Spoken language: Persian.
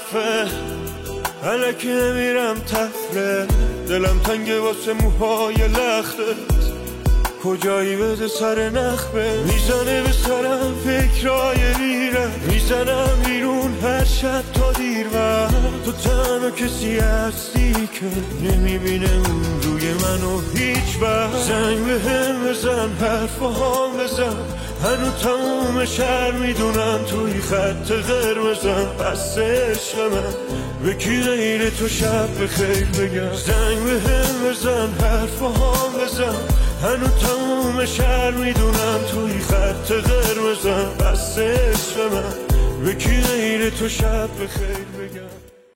وقفه، الکی نمیرم تفره، دلم تنگه واسه موهای لختت، کجایی بده سر نخبه، میزنه به سرم فکرای میره، میزنم بیرون هر شب تا دیر وقت، تو تنها کسی هستی که نمیبینه اون روی منو هیچ وقت. زنگ به هم بزن، حرفام بزن، هنو تموم شهر میدونن توی خط قرمزم، بس عشق من به کی غیر تو شب بخیر بگم. زنگ به هم بزن، حرفام بزن، هنو تموم شهر میدونن توی خط قرمزم، بس عشق من به کی غیر تو شب بخیر بگم.